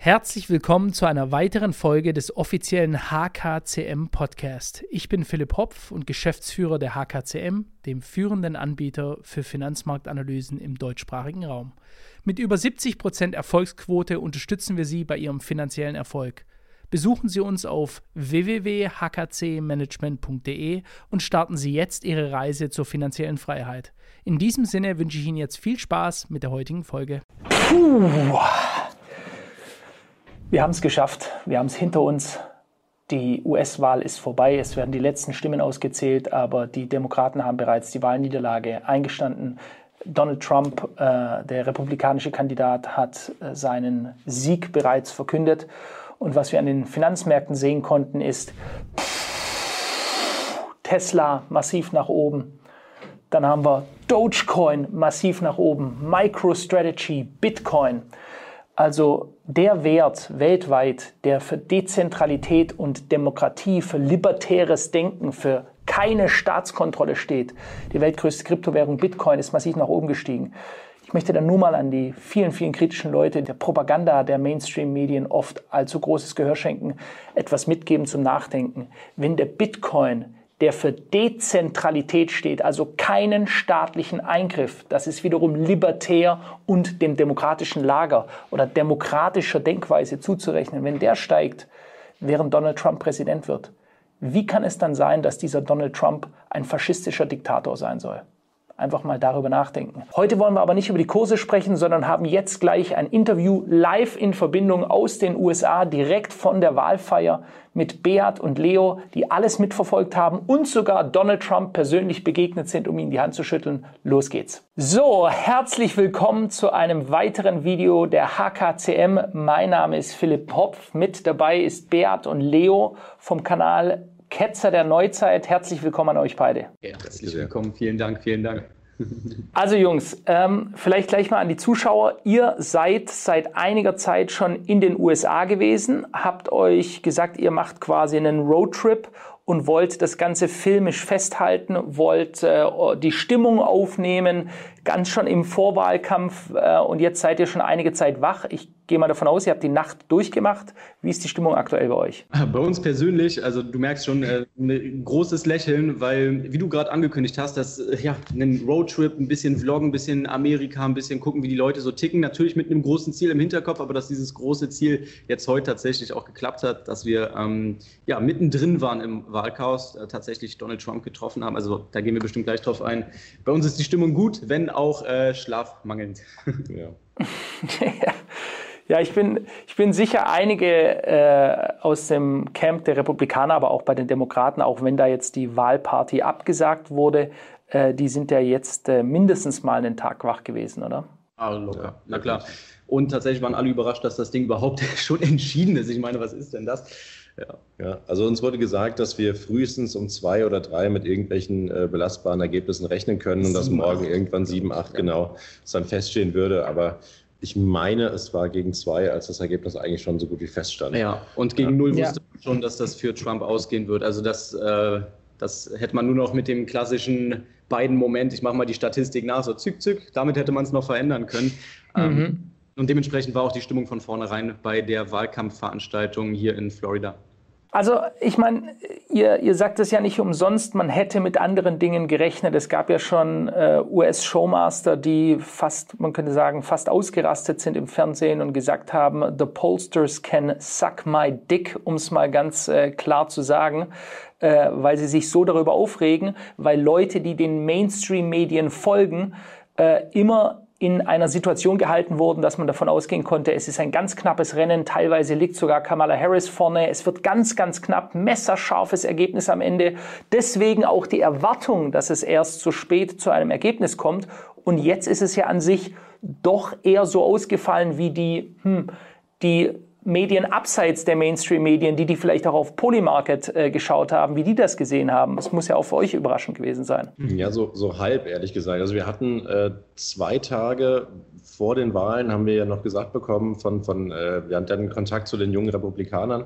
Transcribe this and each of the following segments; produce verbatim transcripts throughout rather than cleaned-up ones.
Herzlich willkommen zu einer weiteren Folge des offiziellen H K C M Podcast. Ich bin Philipp Hopf und Geschäftsführer der H K C M, dem führenden Anbieter für Finanzmarktanalysen im deutschsprachigen Raum. Mit über siebzig Prozent Erfolgsquote unterstützen wir Sie bei Ihrem finanziellen Erfolg. Besuchen Sie uns auf w w w punkt h k c management punkt d e und starten Sie jetzt Ihre Reise zur finanziellen Freiheit. In diesem Sinne wünsche ich Ihnen jetzt viel Spaß mit der heutigen Folge. Puh. Wir haben es geschafft, wir haben es hinter uns. Die U S-Wahl ist vorbei, es werden die letzten Stimmen ausgezählt, aber die Demokraten haben bereits die Wahlniederlage eingestanden. Donald Trump, äh, der republikanische Kandidat, hat äh, seinen Sieg bereits verkündet. Und was wir an den Finanzmärkten sehen konnten, ist Tesla massiv nach oben. Dann haben wir Dogecoin massiv nach oben, MicroStrategy, Bitcoin. Also der Wert weltweit, der für Dezentralität und Demokratie, für libertäres Denken, für keine Staatskontrolle steht. Die weltgrößte Kryptowährung Bitcoin ist massiv nach oben gestiegen. Ich möchte dann nur mal an die vielen, vielen kritischen Leute der Propaganda der Mainstream-Medien oft allzu großes Gehör schenken, etwas mitgeben zum Nachdenken. Wenn der Bitcoin, der für Dezentralität steht, also keinen staatlichen Eingriff, das ist wiederum libertär und dem demokratischen Lager oder demokratischer Denkweise zuzurechnen, wenn der steigt, während Donald Trump Präsident wird, wie kann es dann sein, dass dieser Donald Trump ein faschistischer Diktator sein soll? Einfach mal darüber nachdenken. Heute wollen wir aber nicht über die Kurse sprechen, sondern haben jetzt gleich ein Interview live in Verbindung aus den U S A, direkt von der Wahlfeier mit Beat und Leo, die alles mitverfolgt haben und sogar Donald Trump persönlich begegnet sind, um ihm die Hand zu schütteln. Los geht's. So, herzlich willkommen zu einem weiteren Video der H K C M. Mein Name ist Philipp Hopf. Mit dabei ist Beat und Leo vom Kanal Ketzer der Neuzeit. Herzlich willkommen an euch beide. Ja, herzlich willkommen. Vielen Dank, vielen Dank. Also Jungs, ähm, vielleicht gleich mal an die Zuschauer. Ihr seid seit einiger Zeit schon in den U S A gewesen, habt euch gesagt, ihr macht quasi einen Roadtrip und wollt das Ganze filmisch festhalten, wollt äh, die Stimmung aufnehmen, ganz schon im Vorwahlkampf äh, und jetzt seid ihr schon einige Zeit wach. Ich gehe mal davon aus, ihr habt die Nacht durchgemacht. Wie ist die Stimmung aktuell bei euch? Bei uns persönlich, also du merkst schon äh, ein großes Lächeln, weil, wie du gerade angekündigt hast, dass äh, ja, ein Roadtrip, ein bisschen Vloggen, ein bisschen Amerika, ein bisschen gucken, wie die Leute so ticken, natürlich mit einem großen Ziel im Hinterkopf, aber dass dieses große Ziel jetzt heute tatsächlich auch geklappt hat, dass wir ähm, ja, mittendrin waren im Wahlchaos, äh, tatsächlich Donald Trump getroffen haben. Also da gehen wir bestimmt gleich drauf ein. Bei uns ist die Stimmung gut, wenn auch äh, schlafmangelnd. Ja. Ja. Ja, ich bin, ich bin sicher, einige äh, aus dem Camp der Republikaner, aber auch bei den Demokraten, auch wenn da jetzt die Wahlparty abgesagt wurde, äh, die sind ja jetzt äh, mindestens mal einen Tag wach gewesen, oder? Ah, locker, ja, na klar. Und tatsächlich waren alle überrascht, dass das Ding überhaupt schon entschieden ist. Ich meine, was ist denn das? Ja. Ja, also uns wurde gesagt, dass wir frühestens um zwei oder drei mit irgendwelchen äh, belastbaren Ergebnissen rechnen können und dass morgen irgendwann sieben, acht genau es dann feststehen würde. Aber ich meine, es war gegen zwei, als das Ergebnis eigentlich schon so gut wie feststand. Ja, und gegen ja. null wusste man schon, dass das für Trump ausgehen wird. Also das, äh, das hätte man nur noch mit dem klassischen beiden Moment, ich mache mal die Statistik nach, so zück, zück, damit hätte man es noch verändern können. Mhm. Ähm, und dementsprechend war auch die Stimmung von vornherein bei der Wahlkampfveranstaltung hier in Florida. Also ich meine, ihr, ihr sagt es ja nicht umsonst, man hätte mit anderen Dingen gerechnet. Es gab ja schon äh, U S-Showmaster, die fast, man könnte sagen, fast ausgerastet sind im Fernsehen und gesagt haben, the pollsters can suck my dick, um es mal ganz äh, klar zu sagen, äh, weil sie sich so darüber aufregen, weil Leute, die den Mainstream-Medien folgen, äh, immer in einer Situation gehalten wurden, dass man davon ausgehen konnte, es ist ein ganz knappes Rennen, teilweise liegt sogar Kamala Harris vorne, es wird ganz, ganz knapp, messerscharfes Ergebnis am Ende. Deswegen auch die Erwartung, dass es erst zu spät zu einem Ergebnis kommt. Und jetzt ist es ja an sich doch eher so ausgefallen wie die, hm, die Medien abseits der Mainstream-Medien, die die vielleicht auch auf Polymarket äh, geschaut haben, wie die das gesehen haben. Das muss ja auch für euch überraschend gewesen sein. Ja, so, so halb, ehrlich gesagt. Also wir hatten äh, zwei Tage vor den Wahlen, haben wir ja noch gesagt bekommen, von, von äh, wir hatten Kontakt zu den jungen Republikanern,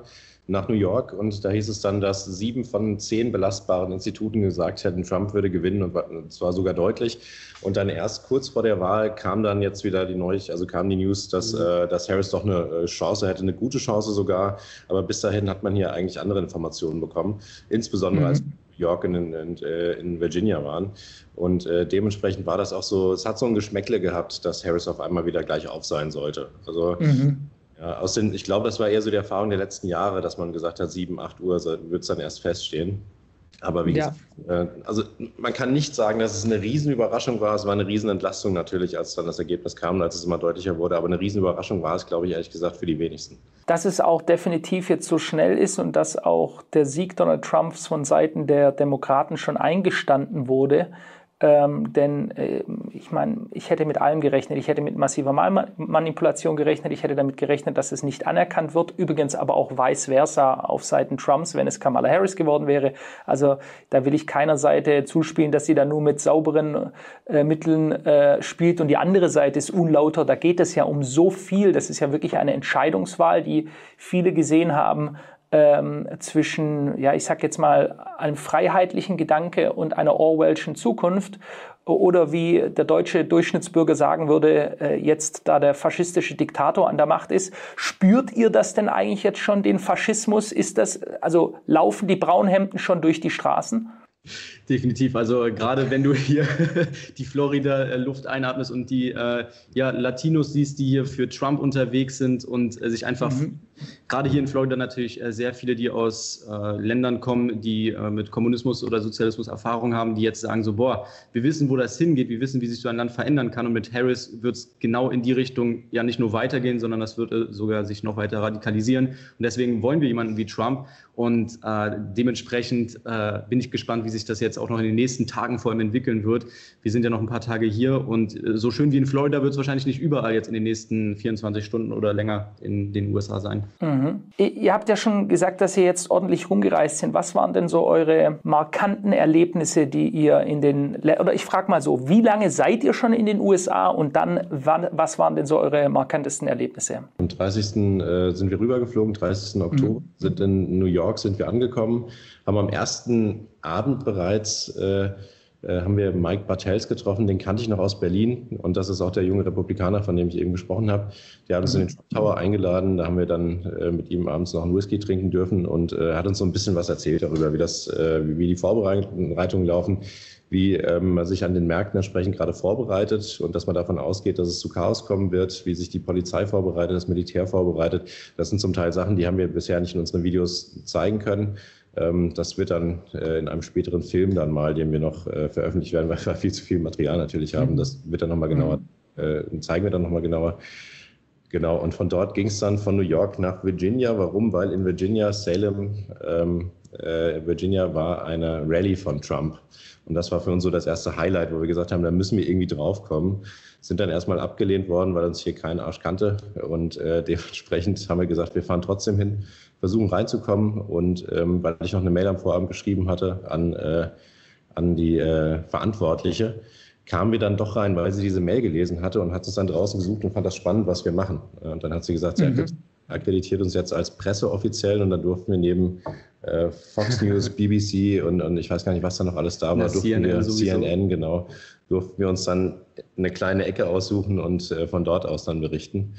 nach New York und da hieß es dann, dass sieben von zehn belastbaren Instituten gesagt hätten, Trump würde gewinnen und zwar sogar deutlich. Und dann erst kurz vor der Wahl kam dann jetzt wieder die Neuigkeit, also kam die News, dass, mhm. äh, dass Harris doch eine Chance hätte, eine gute Chance sogar. Aber bis dahin hat man hier eigentlich andere Informationen bekommen, insbesondere mhm. als New York und in, in, in Virginia waren. Und äh, dementsprechend war das auch so, es hat so ein Geschmäckle gehabt, dass Harris auf einmal wieder gleich auf sein sollte. Also mhm. Ja, aus den, ich glaube, das war eher so die Erfahrung der letzten Jahre, dass man gesagt hat, sieben, acht Uhr wird es dann erst feststehen. Aber wie ja. gesagt, äh, also man kann nicht sagen, dass es eine Riesenüberraschung war. Es war eine Riesenentlastung natürlich, als dann das Ergebnis kam und als es immer deutlicher wurde. Aber eine Riesenüberraschung war es, glaube ich, ehrlich gesagt, für die wenigsten. Dass es auch definitiv jetzt so schnell ist und dass auch der Sieg Donald Trumps von Seiten der Demokraten schon eingestanden wurde, Ähm, denn äh, ich meine, ich hätte mit allem gerechnet. Ich hätte mit massiver Manipulation gerechnet. Ich hätte damit gerechnet, dass es nicht anerkannt wird. Übrigens aber auch vice versa auf Seiten Trumps, wenn es Kamala Harris geworden wäre. Also da will ich keiner Seite zuspielen, dass sie da nur mit sauberen äh, Mitteln äh, spielt und die andere Seite ist unlauter. Da geht es ja um so viel. Das ist ja wirklich eine Entscheidungswahl, die viele gesehen haben, Ähm, zwischen, ja, ich sag jetzt mal, einem freiheitlichen Gedanke und einer Orwellschen Zukunft oder wie der deutsche Durchschnittsbürger sagen würde, äh, jetzt da der faschistische Diktator an der Macht ist. Spürt ihr das denn eigentlich jetzt schon, den Faschismus? Ist das, also laufen die Braunhemden schon durch die Straßen? Definitiv, also äh, gerade wenn du hier die Florida-Luft einatmest und die äh, ja, Latinos siehst, die hier für Trump unterwegs sind und äh, sich einfach, mhm. gerade hier in Florida natürlich äh, sehr viele, die aus äh, Ländern kommen, die äh, mit Kommunismus oder Sozialismus Erfahrung haben, die jetzt sagen so, boah, wir wissen, wo das hingeht, wir wissen, wie sich so ein Land verändern kann und mit Harris wird es genau in die Richtung ja nicht nur weitergehen, sondern das wird äh, sogar sich noch weiter radikalisieren und deswegen wollen wir jemanden wie Trump und äh, dementsprechend äh, bin ich gespannt, wie sich das jetzt auch noch in den nächsten Tagen vor allem entwickeln wird. Wir sind ja noch ein paar Tage hier und so schön wie in Florida wird es wahrscheinlich nicht überall jetzt in den nächsten vierundzwanzig Stunden oder länger in den U S A sein. Mhm. Ihr habt ja schon gesagt, dass ihr jetzt ordentlich rumgereist sind. Was waren denn so eure markanten Erlebnisse, die ihr in den, oder ich frage mal so, wie lange seid ihr schon in den U S A und dann, wann, was waren denn so eure markantesten Erlebnisse? Am dreißigsten Äh, sind wir rübergeflogen, dreißigsten Oktober, mhm. sind in New York, sind wir angekommen, haben am ersten Abend bereits äh, äh, haben wir Mike Bartels getroffen, den kannte ich noch aus Berlin und das ist auch der junge Republikaner, von dem ich eben gesprochen habe. Der hat uns in den Trump Tower eingeladen, da haben wir dann äh, mit ihm abends noch einen Whisky trinken dürfen und äh, hat uns so ein bisschen was erzählt darüber, wie, das, äh, wie die Vorbereitungen laufen, wie ähm, man sich an den Märkten entsprechend gerade vorbereitet und dass man davon ausgeht, dass es zu Chaos kommen wird, wie sich die Polizei vorbereitet, das Militär vorbereitet. Das sind zum Teil Sachen, die haben wir bisher nicht in unseren Videos zeigen können. Ähm, das wird dann äh, in einem späteren Film dann mal, den wir noch äh, veröffentlicht werden, weil wir viel zu viel Material natürlich haben. Das wird dann nochmal genauer, äh, zeigen wir dann nochmal genauer. Genau, und von dort ging es dann von New York nach Virginia. Warum? Weil in Virginia, Salem, ähm, äh, Virginia war eine Rallye von Trump. Und das war für uns so das erste Highlight, wo wir gesagt haben, da müssen wir irgendwie draufkommen. Sind dann erstmal abgelehnt worden, weil uns hier kein Arsch kannte. Und äh, dementsprechend haben wir gesagt, wir fahren trotzdem hin, versuchen reinzukommen. Und ähm, weil ich noch eine Mail am Vorabend geschrieben hatte an, äh, an die äh, Verantwortliche, kamen wir dann doch rein, weil sie diese Mail gelesen hatte und hat uns dann draußen gesucht und fand das spannend, was wir machen. Und dann hat sie gesagt, sie mhm. akkreditiert uns jetzt als Presse offiziell und dann durften wir neben äh, Fox News, B B C und, und ich weiß gar nicht, was da noch alles da war, durften C N N wir, sowieso. C N N, genau, durften wir uns dann eine kleine Ecke aussuchen und äh, von dort aus dann berichten.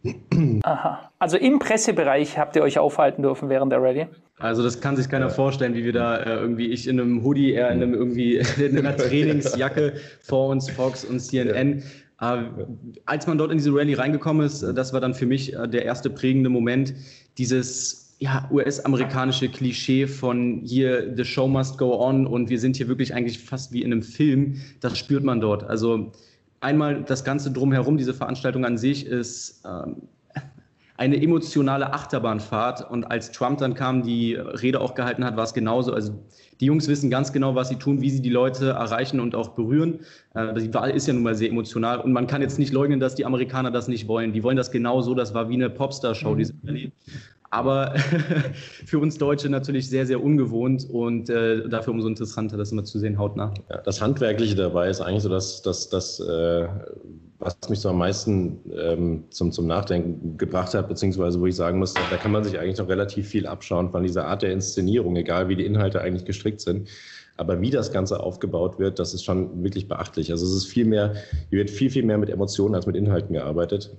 Aha. Also im Pressebereich habt ihr euch aufhalten dürfen während der Rallye? Also das kann sich keiner ja. vorstellen, wie wir da äh, irgendwie, ich in einem Hoodie, er in einem irgendwie in einer Trainingsjacke vor uns, Fox und C N N. Ja. Äh, als man dort in diese Rallye reingekommen ist, das war dann für mich äh, der erste prägende Moment, dieses ja, U S-amerikanische Klischee von hier, the show must go on und wir sind hier wirklich eigentlich fast wie in einem Film, das spürt man dort. Also einmal das Ganze drumherum, diese Veranstaltung an sich ist ähm, eine emotionale Achterbahnfahrt und als Trump dann kam, die Rede auch gehalten hat, war es genauso. Also die Jungs wissen ganz genau, was sie tun, wie sie die Leute erreichen und auch berühren. Äh, die Wahl ist ja nun mal sehr emotional und man kann jetzt nicht leugnen, dass die Amerikaner das nicht wollen. Die wollen das genauso, das war wie eine Popstar-Show, diese Rallye. Aber für uns Deutsche natürlich sehr, sehr ungewohnt und äh, dafür umso interessanter, das immer zu sehen, hautnah. Ja, das Handwerkliche dabei ist eigentlich so, dass, dass, dass äh, was mich so am meisten ähm, zum, zum Nachdenken gebracht hat, beziehungsweise wo ich sagen muss, da kann man sich eigentlich noch relativ viel abschauen von dieser Art der Inszenierung, egal wie die Inhalte eigentlich gestrickt sind. Aber wie das Ganze aufgebaut wird, das ist schon wirklich beachtlich. Also es ist viel mehr, hier wird viel, viel mehr mit Emotionen als mit Inhalten gearbeitet.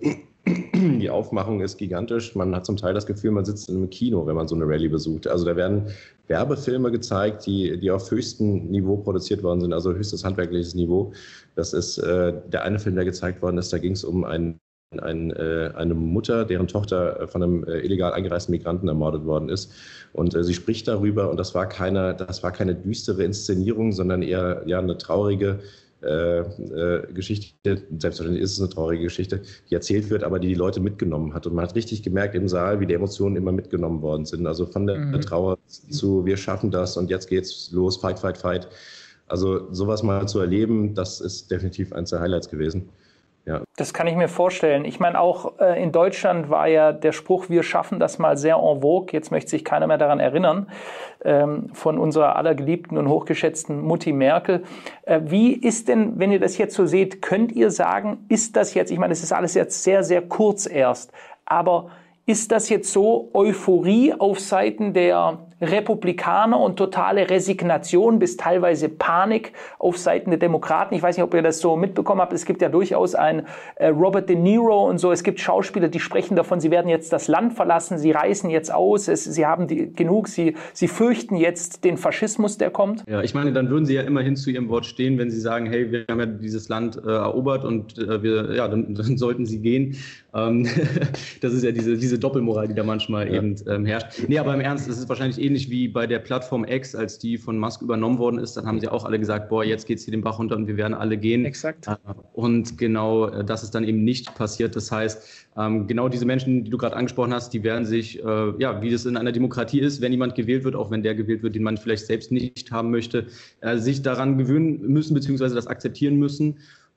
Die Aufmachung ist gigantisch. Man hat zum Teil das Gefühl, man sitzt in einem Kino, wenn man so eine Rallye besucht. Also da werden Werbefilme gezeigt, die, die auf höchstem Niveau produziert worden sind, also höchstes handwerkliches Niveau. Das ist äh, der eine Film, der gezeigt worden ist, da ging es um einen Ein, äh, eine Mutter, deren Tochter von einem äh, illegal eingereisten Migranten ermordet worden ist. Und äh, sie spricht darüber, und das war keine, das war keine düstere Inszenierung, sondern eher ja, eine traurige äh, äh, Geschichte. Selbstverständlich ist es eine traurige Geschichte, die erzählt wird, aber die die Leute mitgenommen hat. Und man hat richtig gemerkt im Saal, wie die Emotionen immer mitgenommen worden sind. Also von der mhm. Trauer zu, wir schaffen das und jetzt geht's los, fight, fight, fight. Also sowas mal zu erleben, das ist definitiv eins der Highlights gewesen. Ja. Das kann ich mir vorstellen. Ich meine, auch äh, in Deutschland war ja der Spruch, wir schaffen das mal sehr en vogue. Jetzt möchte sich keiner mehr daran erinnern, ähm, von unserer allergeliebten und hochgeschätzten Mutti Merkel. Äh, wie ist denn, wenn ihr das jetzt so seht, könnt ihr sagen, ist das jetzt, ich meine, es ist alles jetzt sehr, sehr kurz erst, aber ist das jetzt so Euphorie auf Seiten der Republikaner und totale Resignation bis teilweise Panik auf Seiten der Demokraten? Ich weiß nicht, ob ihr das so mitbekommen habt. Es gibt ja durchaus einen äh, Robert De Niro und so. Es gibt Schauspieler, die sprechen davon, sie werden jetzt das Land verlassen, sie reisen jetzt aus, es, sie haben die, genug, sie, sie fürchten jetzt den Faschismus, der kommt. Ja, ich meine, dann würden sie ja immerhin zu ihrem Wort stehen, wenn sie sagen, hey, wir haben ja dieses Land äh, erobert und äh, wir, ja, dann, dann sollten sie gehen. Ähm, das ist ja diese, diese Doppelmoral, die da manchmal ja. eben ähm, herrscht. Nee, aber im Ernst, es ist wahrscheinlich ähnlich wie bei der Plattform X, als die von Musk übernommen worden ist. Dann haben sie auch alle gesagt, boah, jetzt geht's hier den Bach runter und wir werden alle gehen. Exakt. Und genau das ist dann eben nicht passiert. Das heißt, ähm, genau diese Menschen, die du gerade angesprochen hast, die werden sich, äh, ja, wie das in einer Demokratie ist, wenn jemand gewählt wird, auch wenn der gewählt wird, den man vielleicht selbst nicht haben möchte, äh, sich daran gewöhnen müssen, beziehungsweise das akzeptieren müssen.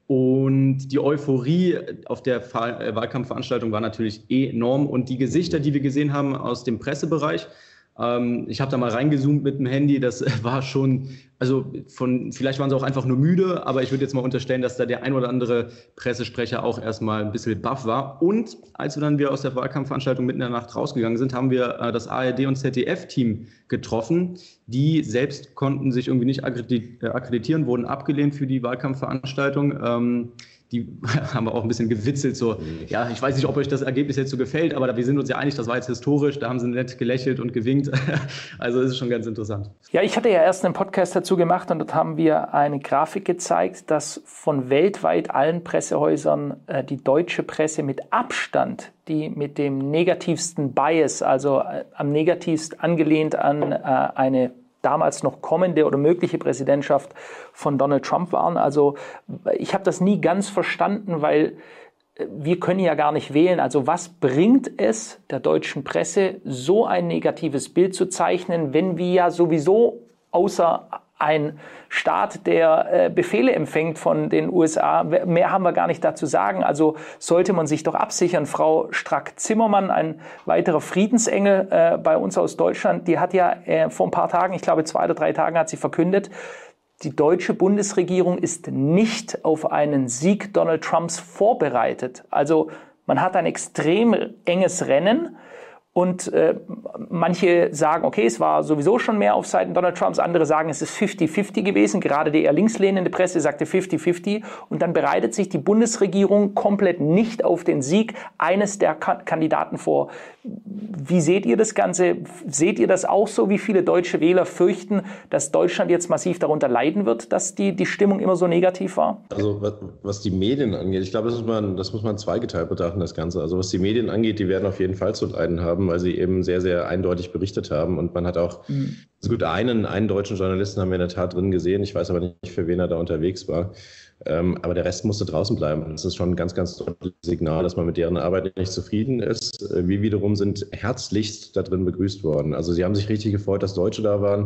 Und die Euphorie auf der Wahlkampfveranstaltung war natürlich enorm. Und die Gesichter, die wir gesehen haben aus dem Pressebereich, ähm, ich habe da mal reingezoomt mit dem Handy, das war schon, also von, vielleicht waren sie auch einfach nur müde, aber ich würde jetzt mal unterstellen, dass da der ein oder andere Pressesprecher auch erstmal ein bisschen baff war. Und als wir dann wieder aus der Wahlkampfveranstaltung mitten in der Nacht rausgegangen sind, haben wir äh, das A R D- und Z D F-Team getroffen. Die selbst konnten sich irgendwie nicht akkreditieren, wurden abgelehnt für die Wahlkampfveranstaltung. Ähm, die haben wir auch ein bisschen gewitzelt, so, ja, ich weiß nicht, ob euch das Ergebnis jetzt so gefällt, aber wir sind uns ja einig, das war jetzt historisch, da haben sie nett gelächelt und gewinkt. Also es ist schon ganz interessant. Ja, ich hatte ja erst einen Podcast dazu gemacht und dort haben wir eine Grafik gezeigt, dass von weltweit allen Pressehäusern äh, die deutsche Presse mit Abstand, die mit dem negativsten Bias, also äh, am negativst angelehnt an äh, eine damals noch kommende oder mögliche Präsidentschaft von Donald Trump waren. Also ich habe das nie ganz verstanden, weil wir können ja gar nicht wählen. Also was bringt es der deutschen Presse, so ein negatives Bild zu zeichnen, wenn wir ja sowieso außer ein Staat, der äh, Befehle empfängt von den U S A. Mehr haben wir gar nicht dazu sagen. Also sollte man sich doch absichern. Frau Strack-Zimmermann, ein weiterer Friedensengel äh, bei uns aus Deutschland, die hat ja äh, vor ein paar Tagen, ich glaube zwei oder drei Tagen, hat sie verkündet, die deutsche Bundesregierung ist nicht auf einen Sieg Donald Trumps vorbereitet. Also man hat ein extrem enges Rennen. Und äh, manche sagen, okay, es war sowieso schon mehr auf Seiten Donald Trumps. Andere sagen, es ist fifty fifty gewesen. Gerade die eher linkslehnende Presse sagte fifty fifty. Und dann bereitet sich die Bundesregierung komplett nicht auf den Sieg eines der Ka- Kandidaten vor. Wie seht ihr das Ganze? Seht ihr das auch so, wie viele deutsche Wähler fürchten, dass Deutschland jetzt massiv darunter leiden wird, dass die, die Stimmung immer so negativ war? Also was, was die Medien angeht, ich glaube, das muss man, das muss man zweigeteilt betrachten, das Ganze. Also was die Medien angeht, die werden auf jeden Fall zu leiden haben, weil sie eben sehr, sehr eindeutig berichtet haben. Und man hat auch, mhm. also gut, einen, einen deutschen Journalisten haben wir in der Tat drin gesehen. Ich weiß aber nicht, für wen er da unterwegs war. Ähm, aber der Rest musste draußen bleiben. Das ist schon ein ganz, ganz deutliches Signal, dass man mit deren Arbeit nicht zufrieden ist. Wir wiederum sind herzlichst da drin begrüßt worden. Also sie haben sich richtig gefreut, dass Deutsche da waren.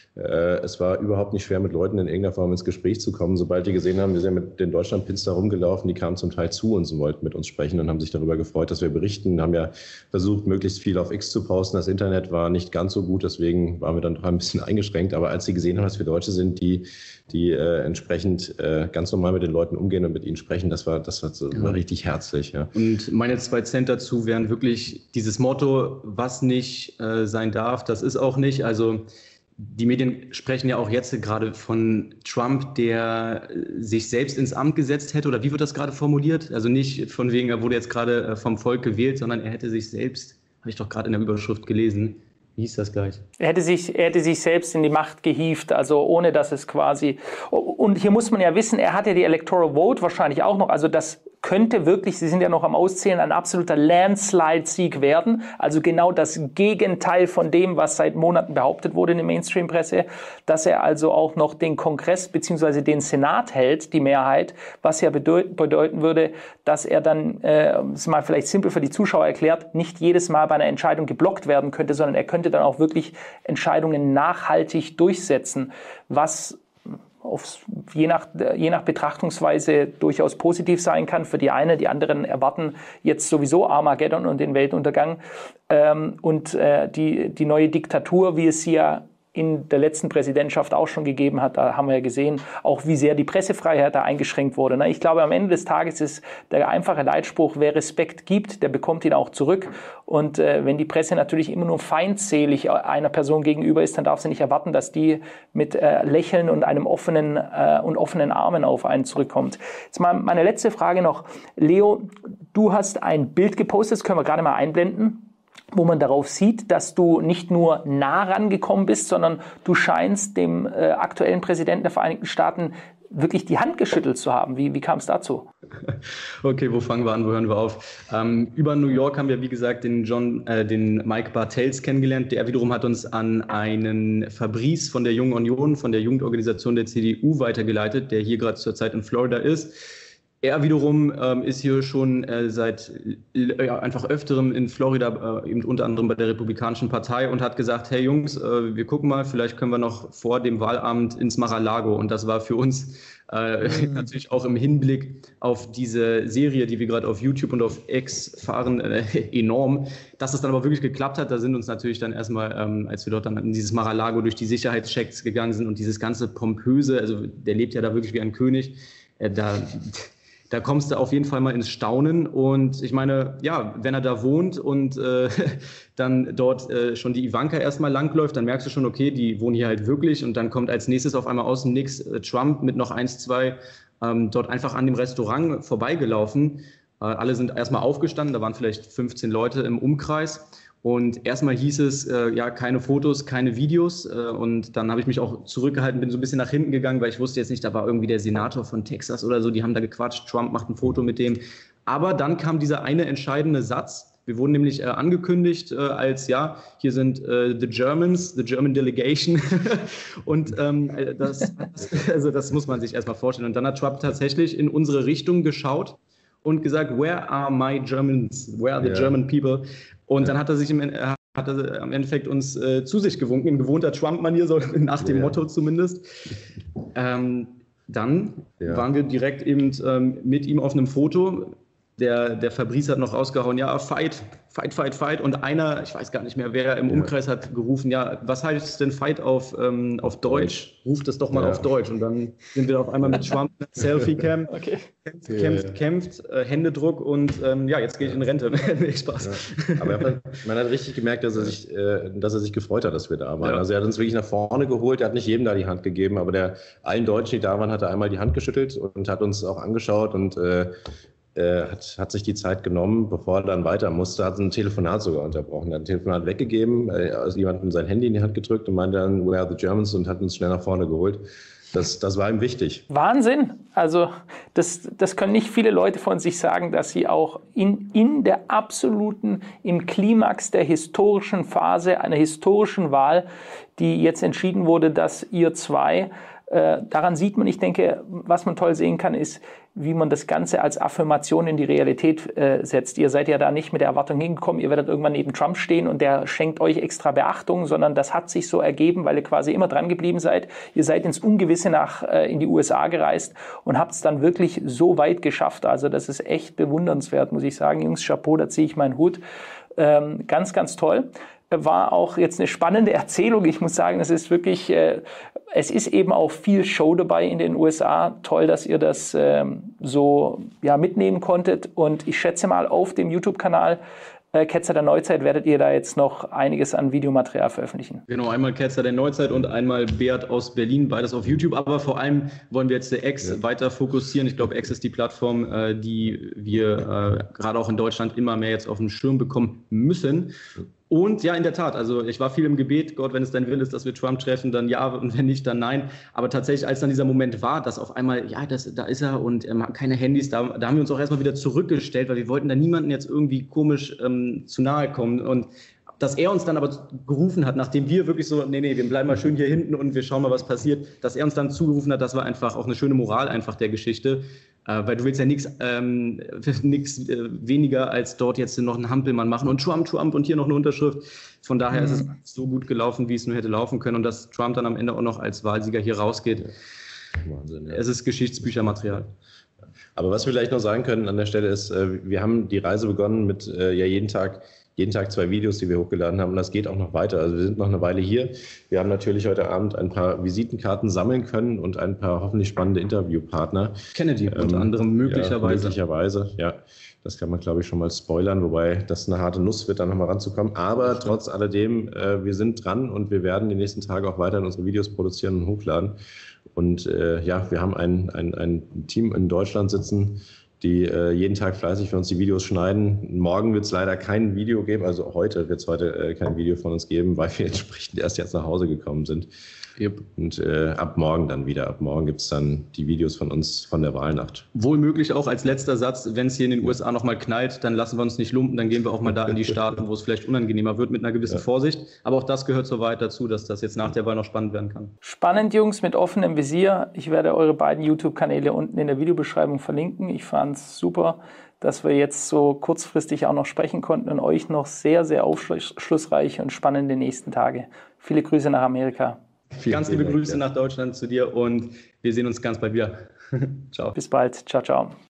Es war überhaupt nicht schwer, mit Leuten in irgendeiner Form ins Gespräch zu kommen. Sobald die gesehen haben, wir sind mit den Deutschlandpins da rumgelaufen, die kamen zum Teil zu uns und wollten mit uns sprechen und haben sich darüber gefreut, dass wir berichten. Haben ja versucht, möglichst viel auf X zu posten. Das Internet war nicht ganz so gut, deswegen waren wir dann doch ein bisschen eingeschränkt. Aber als sie gesehen haben, dass wir Deutsche sind, die, die äh, entsprechend äh, ganz normal mit den Leuten umgehen und mit ihnen sprechen, das war, das war, so, ja. war richtig herzlich. Ja. Und meine zwei Cent dazu wären wirklich dieses Motto, was nicht äh, sein darf, das ist auch nicht. Also die Medien sprechen ja auch jetzt gerade von Trump, der sich selbst ins Amt gesetzt hätte. Oder wie wird das gerade formuliert? Also nicht von wegen, er wurde jetzt gerade vom Volk gewählt, sondern er hätte sich selbst, habe ich doch gerade in der Überschrift gelesen, wie hieß das gleich? Er hätte sich, er hätte sich selbst in die Macht gehievt, also ohne dass es quasi... Und hier muss man ja wissen, er hat ja die Electoral Vote wahrscheinlich auch noch, also das könnte wirklich, Sie sind ja noch am Auszählen, ein absoluter Landslide-Sieg werden. Also genau das Gegenteil von dem, was seit Monaten behauptet wurde in der Mainstream-Presse, dass er also auch noch den Kongress bzw. den Senat hält, die Mehrheit, was ja bedeut- bedeuten würde, dass er dann, äh, das ist mal vielleicht simpel für die Zuschauer erklärt, nicht jedes Mal bei einer Entscheidung geblockt werden könnte, sondern er könnte dann auch wirklich Entscheidungen nachhaltig durchsetzen, was Aufs, je, nach, je nach Betrachtungsweise durchaus positiv sein kann. Für die eine, die anderen erwarten jetzt sowieso Armageddon und den Weltuntergang. Ähm, und äh, die, die neue Diktatur, wie es sie ja in der letzten Präsidentschaft auch schon gegeben hat, da haben wir ja gesehen, auch wie sehr die Pressefreiheit da eingeschränkt wurde. Ich glaube, am Ende des Tages ist der einfache Leitspruch, wer Respekt gibt, der bekommt ihn auch zurück. Und äh, wenn die Presse natürlich immer nur feindselig einer Person gegenüber ist, dann darf sie nicht erwarten, dass die mit äh, Lächeln und einem offenen äh, und offenen Armen auf einen zurückkommt. Jetzt mal meine letzte Frage noch. Leo, du hast ein Bild gepostet, das können wir gerade mal einblenden, wo man darauf sieht, dass du nicht nur nah rangekommen bist, sondern du scheinst dem äh, aktuellen Präsidenten der Vereinigten Staaten wirklich die Hand geschüttelt zu haben. Wie, wie kam es dazu? Okay, wo fangen wir an, wo hören wir auf? Ähm, über New York haben wir, wie gesagt, den, John, äh, den Mike Bartels kennengelernt. Der wiederum hat uns an einen Fabrice von der Jungen Union, von der Jugendorganisation der C D U weitergeleitet, der hier gerade zurzeit in Florida ist. Er wiederum ähm, ist hier schon äh, seit äh, einfach öfterem in Florida, äh, eben unter anderem bei der Republikanischen Partei und hat gesagt, hey Jungs, äh, wir gucken mal, vielleicht können wir noch vor dem Wahlabend ins Mar-a-Lago. Und das war für uns äh, mhm. natürlich auch im Hinblick auf diese Serie, die wir gerade auf YouTube und auf X fahren, äh, enorm. Dass es dann aber wirklich geklappt hat, da sind uns natürlich dann erstmal, ähm, als wir dort dann in dieses Mar-a-Lago durch die Sicherheitschecks gegangen sind und dieses ganze Pompöse, also der lebt ja da wirklich wie ein König, äh, da... Da kommst du auf jeden Fall mal ins Staunen und ich meine, ja, wenn er da wohnt und äh, dann dort äh, schon die Ivanka erstmal langläuft, dann merkst du schon, okay, die wohnen hier halt wirklich und dann kommt als nächstes auf einmal aus dem Nix äh, Trump mit noch eins, zwei ähm, dort einfach an dem Restaurant vorbeigelaufen. Äh, alle sind erstmal aufgestanden, da waren vielleicht fünfzehn Leute im Umkreis. Und erstmal hieß es, äh, ja, keine Fotos, keine Videos. Äh, und dann habe ich mich auch zurückgehalten, bin so ein bisschen nach hinten gegangen, weil ich wusste jetzt nicht, da war irgendwie der Senator von Texas oder so, die haben da gequatscht, Trump macht ein Foto mit dem. Aber dann kam dieser eine entscheidende Satz. Wir wurden nämlich äh, angekündigt äh, als, ja, hier sind äh, the Germans, the German Delegation. Und ähm, das, also das muss man sich erstmal vorstellen. Und dann hat Trump tatsächlich in unsere Richtung geschaut und gesagt, where are my Germans? Where are the yeah. German people? Und dann hat er sich im, hat er im Endeffekt uns äh, zu sich gewunken, in gewohnter Trump-Manier, so nach dem ja. Motto zumindest. Ähm, dann ja. waren wir direkt eben ähm, mit ihm auf einem Foto. Der, der Fabrice hat noch rausgehauen, ja, fight, fight, fight, fight. Und einer, ich weiß gar nicht mehr, wer im ja. Umkreis hat gerufen, ja, was heißt denn fight auf, ähm, auf Deutsch? Ruft das doch mal ja. auf Deutsch. Und dann sind wir auf einmal mit Trump, Selfie-Cam, okay. kämpft, ja, kämpft, ja. kämpft äh, Händedruck und ähm, ja, jetzt gehe ich in Rente. Nee, Spaß. Ja. Aber man, man hat richtig gemerkt, dass er, sich, äh, dass er sich gefreut hat, dass wir da waren. Ja. Also er hat uns wirklich nach vorne geholt, er hat nicht jedem da die Hand gegeben, aber der allen Deutschen, die da waren, hat er einmal die Hand geschüttelt und hat uns auch angeschaut und äh, Äh, hat, hat sich die Zeit genommen, bevor er dann weiter musste, hat ein Telefonat sogar unterbrochen. Er hat ein Telefonat weggegeben, äh, also jemandem sein Handy in die Hand gedrückt und meinte dann, where are the Germans, und hat uns schnell nach vorne geholt. Das, das war ihm wichtig. Wahnsinn! Also das, das können nicht viele Leute von sich sagen, dass sie auch in, in der absoluten, im Klimax der historischen Phase, einer historischen Wahl, die jetzt entschieden wurde, dass ihr zwei Äh, daran sieht man, ich denke, was man toll sehen kann, ist, wie man das Ganze als Affirmation in die Realität äh, setzt. Ihr seid ja da nicht mit der Erwartung hingekommen, ihr werdet irgendwann neben Trump stehen und der schenkt euch extra Beachtung, sondern das hat sich so ergeben, weil ihr quasi immer dran geblieben seid. Ihr seid ins Ungewisse nach äh, in die U S A gereist und habt es dann wirklich so weit geschafft. Also das ist echt bewundernswert, muss ich sagen. Jungs, Chapeau, da ziehe ich meinen Hut. Ähm, ganz, ganz toll. War auch jetzt eine spannende Erzählung. Ich muss sagen, es ist wirklich, äh, es ist eben auch viel Show dabei in den U S A. Toll, dass ihr das ähm, so ja, mitnehmen konntet. Und ich schätze mal, auf dem YouTube-Kanal äh, Ketzer der Neuzeit werdet ihr da jetzt noch einiges an Videomaterial veröffentlichen. Genau, einmal Ketzer der Neuzeit und einmal Beat aus Berlin, beides auf YouTube. Aber vor allem wollen wir jetzt X ja. weiter fokussieren. Ich glaube, X ist die Plattform, äh, die wir äh, gerade auch in Deutschland immer mehr jetzt auf den Schirm bekommen müssen. Und ja, in der Tat, also ich war viel im Gebet, Gott, wenn es dein Wille ist, dass wir Trump treffen, dann ja, und wenn nicht, dann nein. Aber tatsächlich, als dann dieser Moment war, dass auf einmal, ja, das, da ist er und ähm, keine Handys, da, da haben wir uns auch erstmal wieder zurückgestellt, weil wir wollten da niemanden jetzt irgendwie komisch ähm, zu nahe kommen. Und dass er uns dann aber gerufen hat, nachdem wir wirklich so, nee, nee, wir bleiben mal schön hier hinten und wir schauen mal, was passiert, dass er uns dann zugerufen hat, das war einfach auch eine schöne Moral einfach der Geschichte. Äh, weil du willst ja nichts ähm, nix, äh, weniger als dort jetzt noch einen Hampelmann machen und Trump, Trump und hier noch eine Unterschrift. Von daher mhm. ist es so gut gelaufen, wie es nur hätte laufen können. Und dass Trump dann am Ende auch noch als Wahlsieger hier rausgeht, Wahnsinn, ja. Es ist Geschichtsbüchermaterial. Aber was wir vielleicht noch sagen können an der Stelle ist, äh, wir haben die Reise begonnen mit äh, ja jeden Tag Jeden Tag zwei Videos, die wir hochgeladen haben. Und das geht auch noch weiter. Also wir sind noch eine Weile hier. Wir haben natürlich heute Abend ein paar Visitenkarten sammeln können und ein paar hoffentlich spannende Interviewpartner. Kennedy ähm, unter anderem möglicherweise. Ja, möglicherweise, ja. Das kann man, glaube ich, schon mal spoilern, wobei das eine harte Nuss wird, da nochmal ranzukommen. Aber trotz alledem, äh, wir sind dran und wir werden die nächsten Tage auch weiterhin unsere Videos produzieren und hochladen. Und äh, ja, wir haben ein, ein, ein Team in Deutschland sitzen, die äh, jeden Tag fleißig für uns die Videos schneiden. Morgen wird es leider kein Video geben, also heute wird es heute äh, kein Video von uns geben, weil wir entsprechend erst jetzt nach Hause gekommen sind. Yep. Und äh, ab morgen dann wieder. Ab morgen gibt es dann die Videos von uns von der Wahlnacht. Wohl möglich auch als letzter Satz, wenn es hier in den U S A nochmal knallt, dann lassen wir uns nicht lumpen, dann gehen wir auch mal da in die Staaten, wo es vielleicht unangenehmer wird, mit einer gewissen ja. Vorsicht. Aber auch das gehört so weit dazu, dass das jetzt nach der Wahl noch spannend werden kann. Spannend, Jungs, mit offenem Visier. Ich werde eure beiden YouTube-Kanäle unten in der Videobeschreibung verlinken. Ich fand es super, dass wir jetzt so kurzfristig auch noch sprechen konnten und euch noch sehr, sehr aufschlussreiche und spannende nächsten Tage. Viele Grüße nach Amerika. Vielen, ganz liebe Grüße nach Deutschland zu dir und wir sehen uns ganz bald wieder. Ciao. Bis bald. Ciao, ciao.